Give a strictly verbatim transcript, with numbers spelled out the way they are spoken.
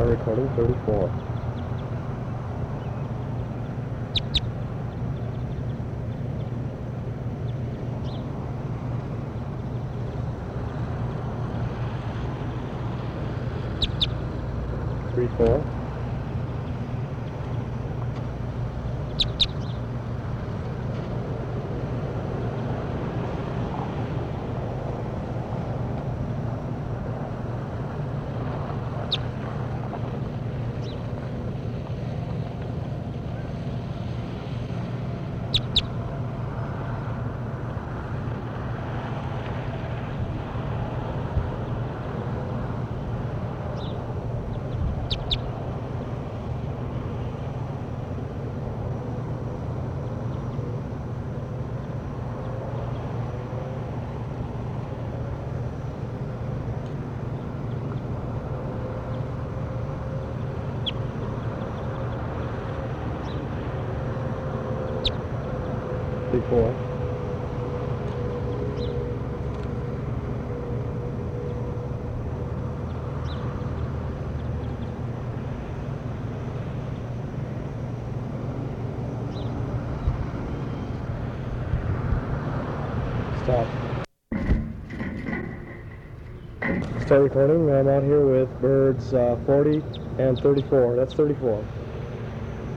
Start recording thirty-four. Three, four. Three, four. Stop. Start recording. I'm out here with birds uh, forty and thirty-four. That's thirty-four.